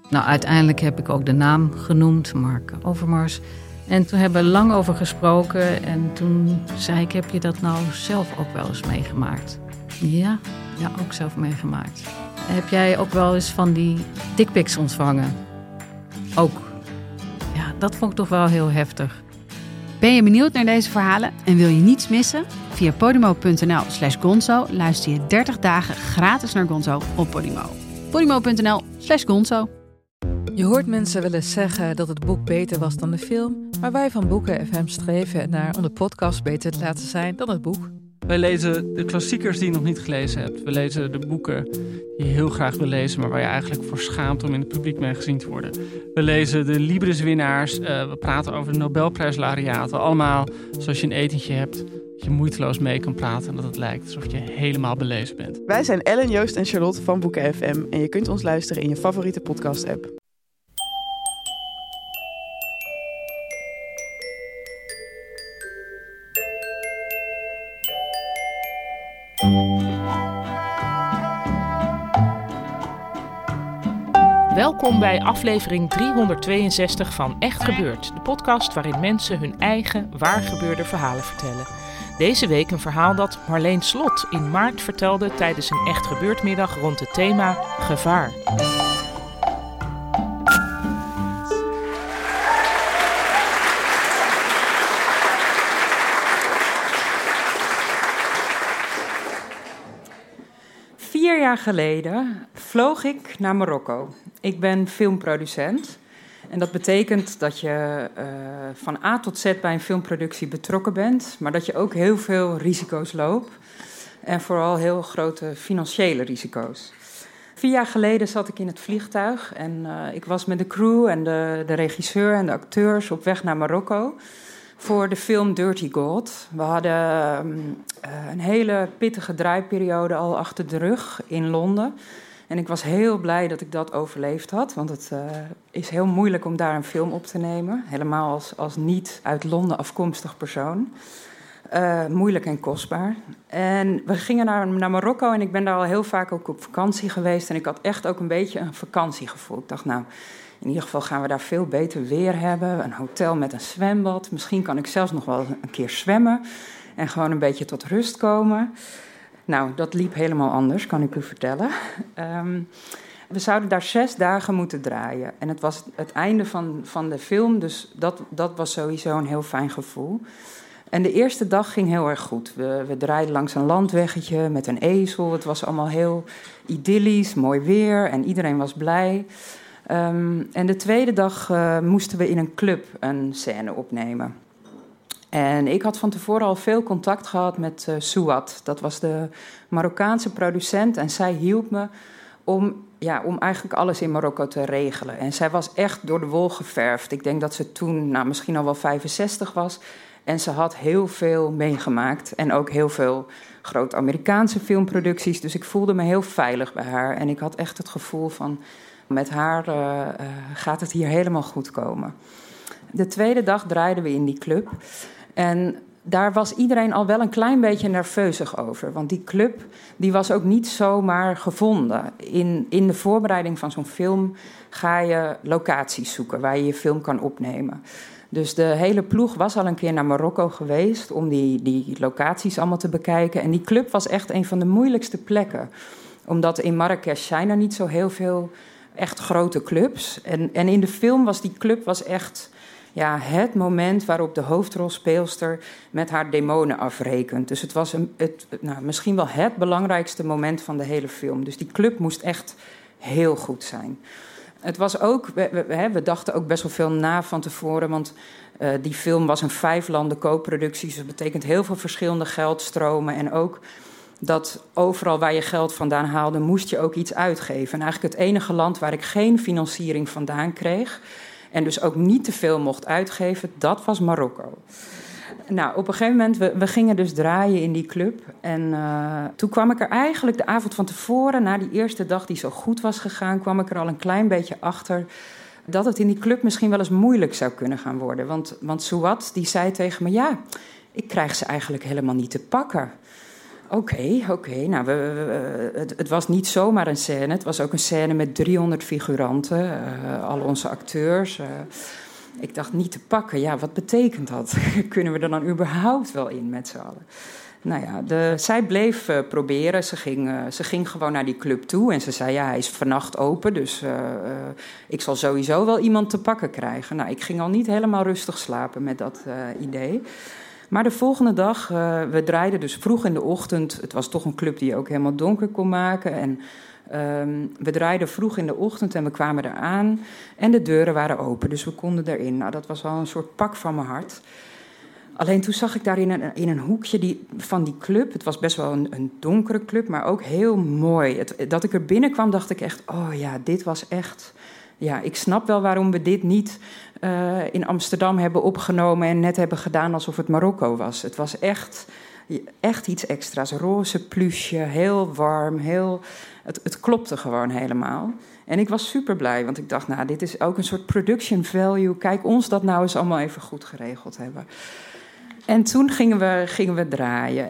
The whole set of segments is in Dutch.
Nou, uiteindelijk heb ik ook de naam genoemd, Mark Overmars. En toen hebben we lang over gesproken. En toen zei ik, heb je dat nou zelf ook wel eens meegemaakt? Ja, ook zelf meegemaakt. Heb jij ook wel eens van die dickpics ontvangen? Ook. Ja, dat vond ik toch wel heel heftig. Ben je benieuwd naar deze verhalen en wil je niets missen? Via podimo.nl/gonzo luister je 30 dagen gratis naar Gonzo op Podimo. podimo.nl/gonzo. Je hoort mensen wel eens zeggen dat het boek beter was dan de film, maar wij van Boeken FM streven ernaar om de podcast beter te laten zijn dan het boek. Wij lezen de klassiekers die je nog niet gelezen hebt. We lezen de boeken die je heel graag wil lezen, maar waar je eigenlijk voor schaamt om in het publiek mee gezien te worden. We lezen de Libris-winnaars. We praten over de Nobelprijslaureaten. Allemaal zoals je een etentje hebt, dat je moeiteloos mee kan praten en dat het lijkt alsof je helemaal belezen bent. Wij zijn Ellen, Joost en Charlotte van Boeken FM en je kunt ons luisteren in je favoriete podcast-app. Welkom bij aflevering 362 van Echt Gebeurd, de podcast waarin mensen hun eigen waargebeurde verhalen vertellen. Deze week een verhaal dat Marleen Slot in maart vertelde tijdens een Echt Gebeurd middag rond het thema gevaar. Vier jaar geleden vloog ik naar Marokko. Ik ben filmproducent. En dat betekent dat je van A tot Z bij een filmproductie betrokken bent, maar dat je ook heel veel risico's loopt. En vooral heel grote financiële risico's. 4 jaar geleden zat ik in het vliegtuig en ik was met de crew en de regisseur en de acteurs op weg naar Marokko voor de film Dirty God. We hadden een hele pittige draaiperiode al achter de rug in Londen. En ik was heel blij dat ik dat overleefd had, want het is heel moeilijk om daar een film op te nemen. Helemaal als niet uit Londen afkomstig persoon. Moeilijk en kostbaar. En we gingen naar Marokko en ik ben daar al heel vaak ook op vakantie geweest. En ik had echt ook een beetje een vakantiegevoel. Ik dacht, nou, in ieder geval gaan we daar veel beter weer hebben. Een hotel met een zwembad. Misschien kan ik zelfs nog wel een keer zwemmen en gewoon een beetje tot rust komen. Nou, dat liep helemaal anders, kan ik u vertellen. We zouden daar 6 dagen moeten draaien. En het was het einde van de film, dus dat was sowieso een heel fijn gevoel. En de eerste dag ging heel erg goed. We draaiden langs een landweggetje met een ezel. Het was allemaal heel idyllisch, mooi weer en iedereen was blij. En de tweede dag moesten we in een club een scène opnemen. En ik had van tevoren al veel contact gehad met Souad. Dat was de Marokkaanse producent en zij hielp me om eigenlijk alles in Marokko te regelen. En zij was echt door de wol geverfd. Ik denk dat ze toen misschien al wel 65 was. En ze had heel veel meegemaakt en ook heel veel grote Amerikaanse filmproducties. Dus ik voelde me heel veilig bij haar. En ik had echt het gevoel van, met haar gaat het hier helemaal goed komen. De tweede dag draaiden we in die club. En daar was iedereen al wel een klein beetje nerveusig over. Want die club die was ook niet zomaar gevonden. In de voorbereiding van zo'n film ga je locaties zoeken waar je je film kan opnemen. Dus de hele ploeg was al een keer naar Marokko geweest om die locaties allemaal te bekijken. En die club was echt een van de moeilijkste plekken. Omdat in Marrakesh zijn er niet zo heel veel echt grote clubs. En in de film was die club echt het moment waarop de hoofdrolspeelster met haar demonen afrekent. Dus het was misschien wel het belangrijkste moment van de hele film. Dus die club moest echt heel goed zijn. Het was ook, we dachten ook best wel veel na van tevoren, want die film was een 5-landen co-productie. Dus dat betekent heel veel verschillende geldstromen. En ook dat overal waar je geld vandaan haalde, moest je ook iets uitgeven. En eigenlijk het enige land waar ik geen financiering vandaan kreeg en dus ook niet te veel mocht uitgeven, dat was Marokko. Nou, op een gegeven moment, we gingen dus draaien in die club. En toen kwam ik er eigenlijk de avond van tevoren, na die eerste dag die zo goed was gegaan, kwam ik er al een klein beetje achter dat het in die club misschien wel eens moeilijk zou kunnen gaan worden. Want Souad, die zei tegen me, ik krijg ze eigenlijk helemaal niet te pakken. Oké. Nou, het was niet zomaar een scène. Het was ook een scène met 300 figuranten. Al onze acteurs. Ik dacht, niet te pakken. Ja, wat betekent dat? Kunnen we er dan überhaupt wel in met z'n allen? Nou ja, zij bleef proberen. Ze ging gewoon naar die club toe. En ze zei, ja, hij is vannacht open. Dus ik zal sowieso wel iemand te pakken krijgen. Nou, ik ging al niet helemaal rustig slapen met dat idee. Maar de volgende dag, we draaiden dus vroeg in de ochtend. Het was toch een club die je ook helemaal donker kon maken. En we draaiden vroeg in de ochtend en we kwamen eraan. En de deuren waren open, dus we konden erin. Nou, dat was wel een soort pak van mijn hart. Alleen toen zag ik daar in een hoekje van die club... Het was best wel een donkere club, maar ook heel mooi. Dat ik er binnenkwam, dacht ik echt... Oh ja, dit was echt... Ja, ik snap wel waarom we dit niet in Amsterdam hebben opgenomen... en net hebben gedaan alsof het Marokko was. Het was echt iets extra's. Roze pluche, heel warm, het klopte gewoon helemaal. En ik was super blij, want ik dacht... nou, dit is ook een soort production value. Kijk ons dat nou eens allemaal even goed geregeld hebben. En toen gingen we draaien.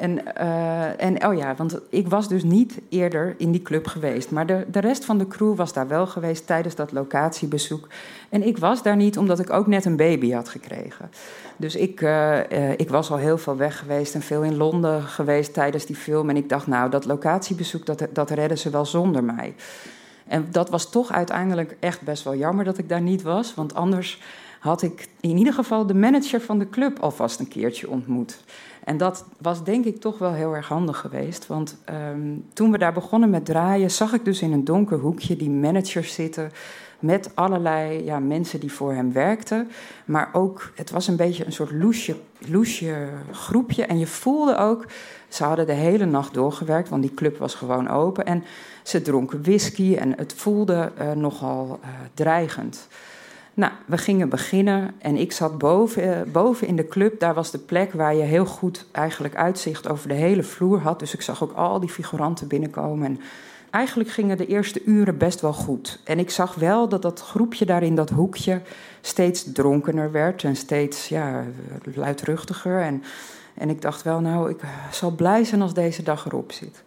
En oh ja, want ik was dus niet eerder in die club geweest. Maar de rest van de crew was daar wel geweest tijdens dat locatiebezoek. En ik was daar niet, omdat ik ook net een baby had gekregen. Dus ik was al heel veel weg geweest en veel in Londen geweest tijdens die film. En ik dacht, nou, dat locatiebezoek, dat redden ze wel zonder mij. En dat was toch uiteindelijk echt best wel jammer dat ik daar niet was. Want anders had ik in ieder geval de manager van de club alvast een keertje ontmoet. En dat was denk ik toch wel heel erg handig geweest. Want toen we daar begonnen met draaien, zag ik dus in een donker hoekje die managers zitten met allerlei mensen die voor hem werkten. Maar ook, het was een beetje een soort loesje groepje. En je voelde ook, ze hadden de hele nacht doorgewerkt, want die club was gewoon open. En ze dronken whisky en het voelde nogal dreigend. Nou, we gingen beginnen en ik zat boven in de club. Daar was de plek waar je heel goed eigenlijk uitzicht over de hele vloer had. Dus ik zag ook al die figuranten binnenkomen. En eigenlijk gingen de eerste uren best wel goed. En ik zag wel dat groepje daar in dat hoekje steeds dronkener werd. En steeds luidruchtiger. En ik dacht wel, nou, ik zal blij zijn als deze dag erop zit.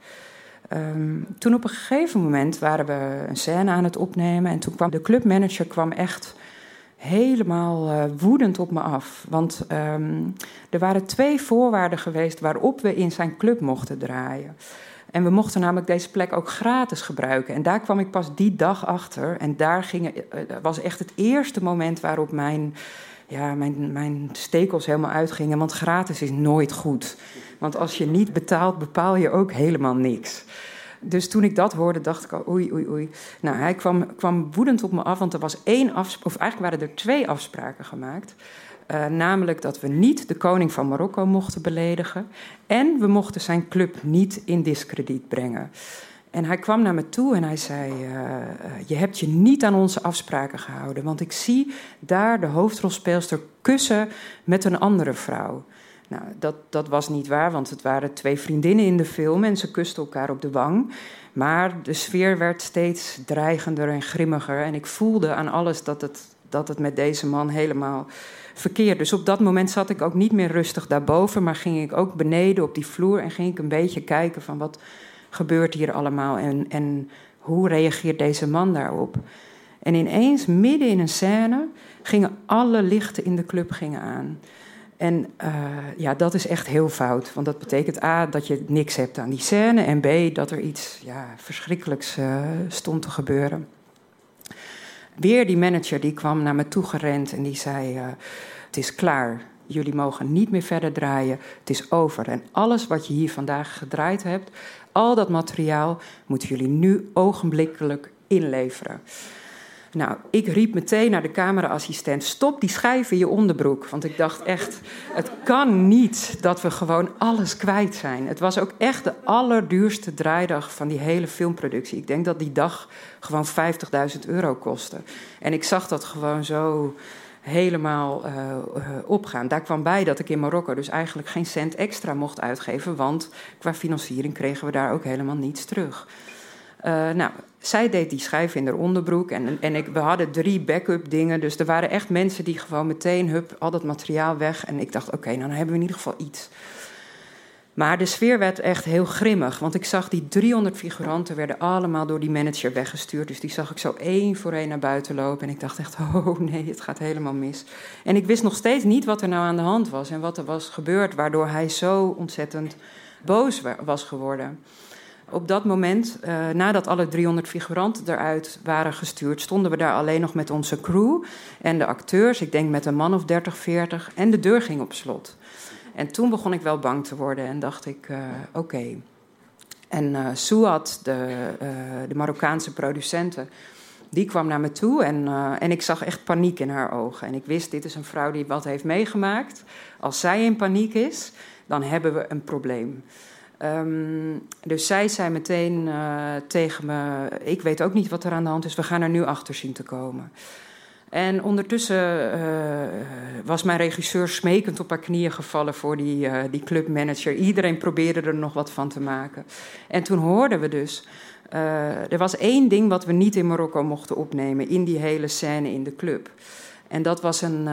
Toen op een gegeven moment waren we een scène aan het opnemen. En toen kwam de clubmanager echt helemaal woedend op me af. Want er waren 2 voorwaarden geweest waarop we in zijn club mochten draaien. En we mochten namelijk deze plek ook gratis gebruiken. En daar kwam ik pas die dag achter. En daar was echt het eerste moment waarop mijn stekels helemaal uitgingen. Want gratis is nooit goed. Want als je niet betaalt, bepaal je ook helemaal niks. Dus toen ik dat hoorde, dacht ik al, oei. Nou, hij kwam woedend op me af, want er was eigenlijk waren er 2 afspraken gemaakt. Namelijk dat we niet de koning van Marokko mochten beledigen. En we mochten zijn club niet in diskrediet brengen. En hij kwam naar me toe en hij zei, je hebt je niet aan onze afspraken gehouden. Want ik zie daar de hoofdrolspeelster kussen met een andere vrouw. Nou, dat was niet waar, want het waren 2 vriendinnen in de film en ze kusten elkaar op de wang. Maar de sfeer werd steeds dreigender en grimmiger. En ik voelde aan alles dat het met deze man helemaal verkeerd. Dus op dat moment zat ik ook niet meer rustig daarboven, maar ging ik ook beneden op die vloer en ging ik een beetje kijken van wat gebeurt hier allemaal en hoe reageert deze man daarop. En ineens, midden in een scène, gingen alle lichten in de club aan. En dat is echt heel fout. Want dat betekent A, dat je niks hebt aan die scène. En B, dat er iets verschrikkelijks stond te gebeuren. Weer die manager die kwam naar me toe gerend en die zei, het is klaar. Jullie mogen niet meer verder draaien. Het is over. En alles wat je hier vandaag gedraaid hebt, al dat materiaal, moeten jullie nu ogenblikkelijk inleveren. Nou, ik riep meteen naar de cameraassistent, stop die schijf in je onderbroek. Want ik dacht echt, het kan niet dat we gewoon alles kwijt zijn. Het was ook echt de allerduurste draaidag van die hele filmproductie. Ik denk dat die dag gewoon €50.000 kostte. En ik zag dat gewoon zo helemaal opgaan. Daar kwam bij dat ik in Marokko dus eigenlijk geen cent extra mocht uitgeven, want qua financiering kregen we daar ook helemaal niets terug. Zij deed die schijf in haar onderbroek en we hadden 3 backup dingen. Dus er waren echt mensen die gewoon meteen al dat materiaal weg. En ik dacht, oké, nou, dan hebben we in ieder geval iets. Maar de sfeer werd echt heel grimmig. Want ik zag die 300 figuranten werden allemaal door die manager weggestuurd. Dus die zag ik zo 1 voor 1 naar buiten lopen. En ik dacht echt, oh nee, het gaat helemaal mis. En ik wist nog steeds niet wat er nou aan de hand was. En wat er was gebeurd, waardoor hij zo ontzettend boos was geworden. Op dat moment, nadat alle 300 figuranten eruit waren gestuurd, stonden we daar alleen nog met onze crew en de acteurs. Ik denk met een man of 30, 40. En de deur ging op slot. En toen begon ik wel bang te worden en dacht ik, oké. En Suad, de Marokkaanse producente, die kwam naar me toe en ik zag echt paniek in haar ogen. En ik wist, dit is een vrouw die wat heeft meegemaakt. Als zij in paniek is, dan hebben we een probleem. Dus zij zei meteen tegen me, ik weet ook niet wat er aan de hand is, we gaan er nu achter zien te komen. En ondertussen was mijn regisseur smekend op haar knieën gevallen voor die clubmanager. Iedereen probeerde er nog wat van te maken. En toen hoorden we dus, er was 1 ding wat we niet in Marokko mochten opnemen in die hele scène in de club. En dat was een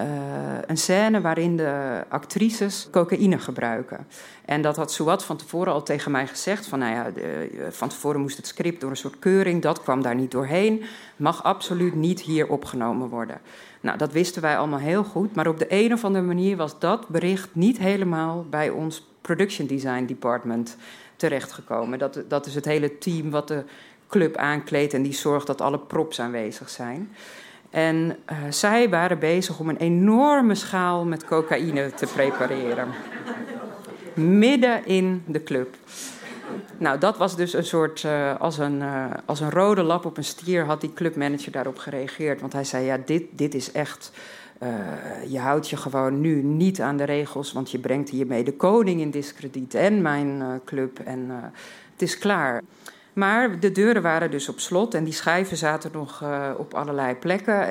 scène waarin de actrices cocaïne gebruiken. En dat had Suad van tevoren al tegen mij gezegd. Van tevoren moest het script door een soort keuring. Dat kwam daar niet doorheen. Mag absoluut niet hier opgenomen worden. Nou, dat wisten wij allemaal heel goed. Maar op de een of andere manier was dat bericht niet helemaal bij ons production design department terechtgekomen. Dat is het hele team wat de club aankleedt en die zorgt dat alle props aanwezig zijn. En zij waren bezig om een enorme schaal met cocaïne te prepareren. Midden in de club. Nou, dat was dus een soort, als een rode lap op een stier had die clubmanager daarop gereageerd. Want hij zei, ja, dit is echt, je houdt je gewoon nu niet aan de regels, want je brengt hiermee de koning in diskrediet en mijn club en het is klaar. Maar de deuren waren dus op slot en die schijven zaten nog op allerlei plekken.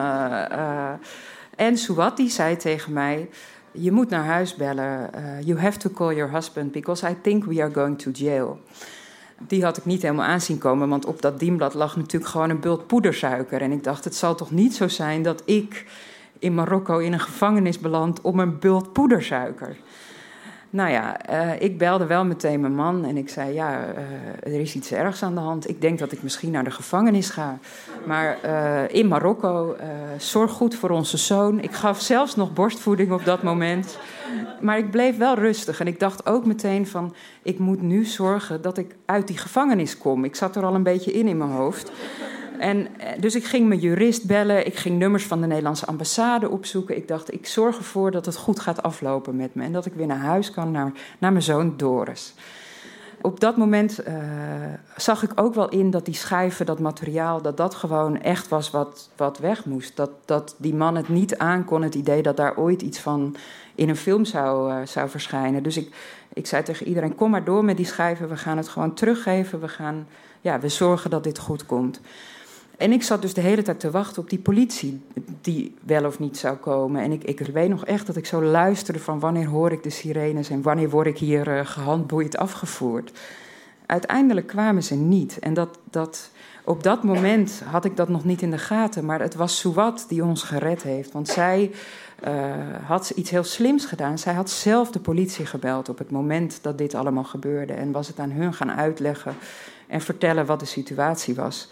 En Suad die zei tegen mij, je moet naar huis bellen. You have to call your husband because I think we are going to jail. Die had ik niet helemaal aanzien komen, want op dat dienblad lag natuurlijk gewoon een bult poedersuiker. En ik dacht, het zal toch niet zo zijn dat ik in Marokko in een gevangenis beland om een bult poedersuiker. Nou ja, ik belde wel meteen mijn man en ik zei, er is iets ergs aan de hand. Ik denk dat ik misschien naar de gevangenis ga. Maar in Marokko, zorg goed voor onze zoon. Ik gaf zelfs nog borstvoeding op dat moment. Maar ik bleef wel rustig en ik dacht ook meteen van, ik moet nu zorgen dat ik uit die gevangenis kom. Ik zat er al een beetje in mijn hoofd. En dus ik ging mijn jurist bellen, ik ging nummers van de Nederlandse ambassade opzoeken. Ik dacht, ik zorg ervoor dat het goed gaat aflopen met me en dat ik weer naar huis kan, naar mijn zoon Doris. Op dat moment zag ik ook wel in dat die schijven, dat materiaal, dat gewoon echt was wat weg moest. Dat die man het niet aankon, het idee dat daar ooit iets van in een film zou verschijnen. Dus ik zei tegen iedereen, kom maar door met die schijven, we gaan het gewoon teruggeven, we zorgen dat dit goed komt. En ik zat dus de hele tijd te wachten op die politie die wel of niet zou komen. En ik weet nog echt dat ik zo luisterde van wanneer hoor ik de sirenes en wanneer word ik hier gehandboeid afgevoerd. Uiteindelijk kwamen ze niet. En op dat moment had ik dat nog niet in de gaten. Maar het was Suad die ons gered heeft. Want zij had iets heel slims gedaan. Zij had zelf de politie gebeld op het moment dat dit allemaal gebeurde. En was het aan hun gaan uitleggen en vertellen wat de situatie was.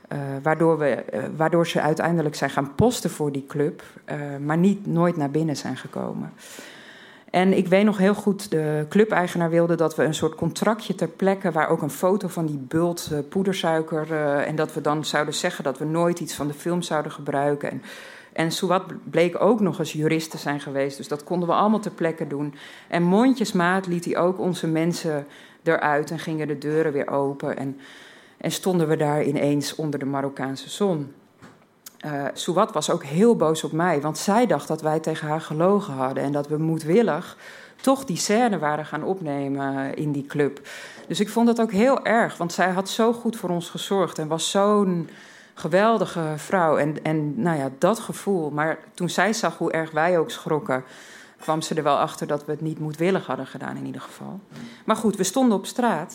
Waardoor ze uiteindelijk zijn gaan posten voor die club, maar nooit naar binnen zijn gekomen. En ik weet nog heel goed, de clubeigenaar wilde dat we een soort contractje ter plekke, waar ook een foto van die bult poedersuiker, en dat we dan zouden zeggen dat we nooit iets van de film zouden gebruiken. En Suad bleek ook nog eens jurist te zijn geweest, dus dat konden we allemaal ter plekke doen. En mondjesmaat liet hij ook onze mensen eruit en gingen de deuren weer open. En stonden we daar ineens onder de Marokkaanse zon. Suad was ook heel boos op mij, want zij dacht dat wij tegen haar gelogen hadden en dat we moedwillig toch die scène waren gaan opnemen in die club. Dus ik vond dat ook heel erg, want zij had zo goed voor ons gezorgd en was zo'n geweldige vrouw. En nou ja, dat gevoel. Maar toen zij zag hoe erg wij ook schrokken, kwam ze er wel achter dat we het niet moedwillig hadden gedaan in ieder geval. Maar goed, we stonden op straat.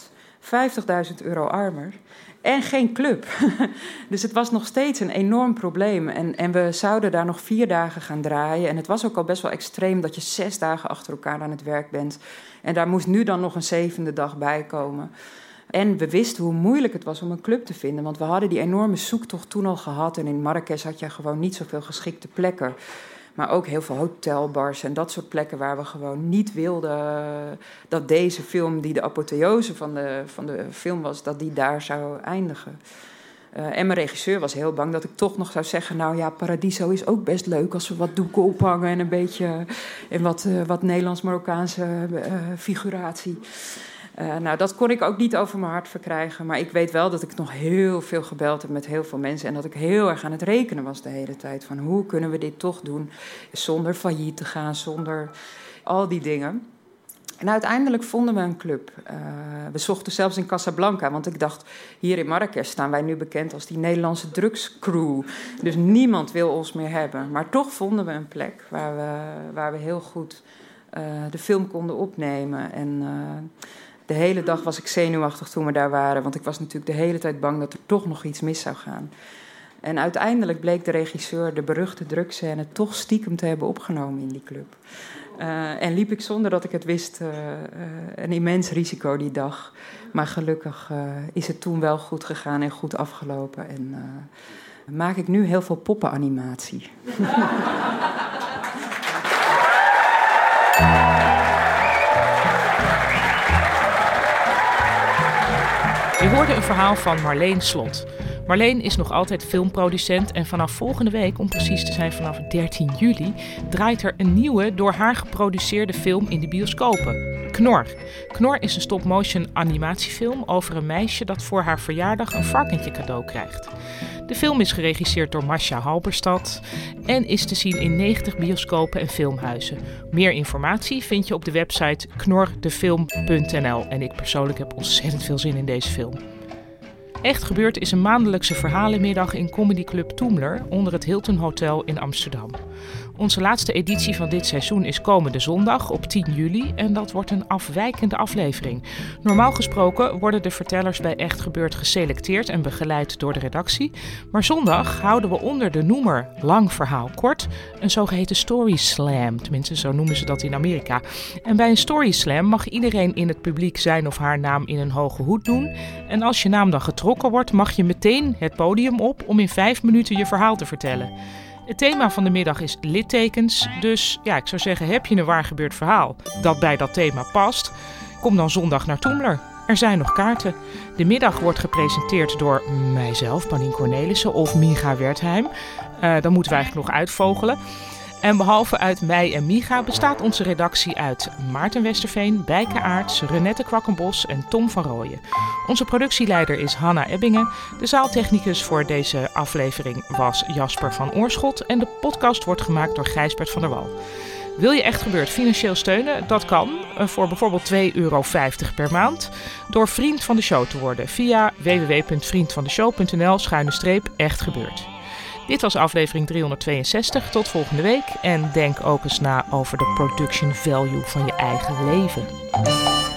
€50.000 armer en geen club. Dus het was nog steeds een enorm probleem. En we zouden daar nog 4 dagen gaan draaien. En het was ook al best wel extreem dat je 6 dagen achter elkaar aan het werk bent. En daar moest nu dan nog een 7e dag bij komen. En we wisten hoe moeilijk het was om een club te vinden. Want we hadden die enorme zoektocht toen al gehad. En in Marrakesh had je gewoon niet zoveel geschikte plekken. Maar ook heel veel hotelbars en dat soort plekken waar we gewoon niet wilden dat deze film, die de apotheose van de film was, dat die daar zou eindigen. En mijn regisseur was heel bang dat ik toch nog zou zeggen, nou ja, Paradiso is ook best leuk als we wat doeken ophangen en een beetje en wat Nederlands-Marokkaanse figuratie. Nou, dat kon ik ook niet over mijn hart verkrijgen. Maar ik weet wel dat ik nog heel veel gebeld heb met heel veel mensen. En dat ik heel erg aan het rekenen was de hele tijd. Van hoe kunnen we dit toch doen zonder failliet te gaan, zonder al die dingen. En uiteindelijk vonden we een club. We zochten zelfs in Casablanca. Want ik dacht, hier in Marrakesh staan wij nu bekend als die Nederlandse drugscrew. Dus niemand wil ons meer hebben. Maar toch vonden we een plek waar we heel goed de film konden opnemen. En de hele dag was ik zenuwachtig toen we daar waren. Want ik was natuurlijk de hele tijd bang dat er toch nog iets mis zou gaan. En uiteindelijk bleek de regisseur de beruchte drugscène toch stiekem te hebben opgenomen in die club. En liep ik zonder dat ik het wist een immens risico die dag. Maar gelukkig is het toen wel goed gegaan en goed afgelopen. En maak ik nu heel veel poppenanimatie. Je hoorde een verhaal van Marleen Slot. Marleen is nog altijd filmproducent en vanaf volgende week, om precies te zijn vanaf 13 juli... draait er een nieuwe, door haar geproduceerde film in de bioscopen. Knor. Knor is een stop-motion animatiefilm over een meisje dat voor haar verjaardag een varkentje cadeau krijgt. De film is geregisseerd door Masha Halberstad en is te zien in 90 bioscopen en filmhuizen. Meer informatie vind je op de website knordefilm.nl. En ik persoonlijk heb ontzettend veel zin in deze film. Echt Gebeurd is een maandelijkse verhalenmiddag in comedyclub Toemler onder het Hilton Hotel in Amsterdam. Onze laatste editie van dit seizoen is komende zondag op 10 juli en dat wordt een afwijkende aflevering. Normaal gesproken worden de vertellers bij Echt Gebeurd geselecteerd en begeleid door de redactie. Maar zondag houden we onder de noemer Lang Verhaal Kort een zogeheten Story Slam. Tenminste, zo noemen ze dat in Amerika. En bij een Story Slam mag iedereen in het publiek zijn of haar naam in een hoge hoed doen. En als je naam dan getrokken wordt, mag je meteen het podium op om in 5 minuten je verhaal te vertellen. Het thema van de middag is littekens, dus ja, ik zou zeggen, heb je een waar gebeurd verhaal dat bij dat thema past? Kom dan zondag naar Toemler. Er zijn nog kaarten. De middag wordt gepresenteerd door mijzelf, Paulien Cornelissen of Micha Wertheim. Dan moeten we eigenlijk nog uitvogelen. En behalve uit mij en Micha bestaat onze redactie uit Maarten Westerveen, Bijke Aarts, Renette Kwakkenbos en Tom van Rooyen. Onze productieleider is Hanna Ebbingen. De zaaltechnicus voor deze aflevering was Jasper van Oorschot. En de podcast wordt gemaakt door Gijsbert van der Wal. Wil je Echt Gebeurd financieel steunen? Dat kan voor bijvoorbeeld €2,50 per maand door vriend van de show te worden via www.vriendvandeshow.nl/Echt Gebeurd. Dit was aflevering 362. Tot volgende week. En denk ook eens na over de production value van je eigen leven.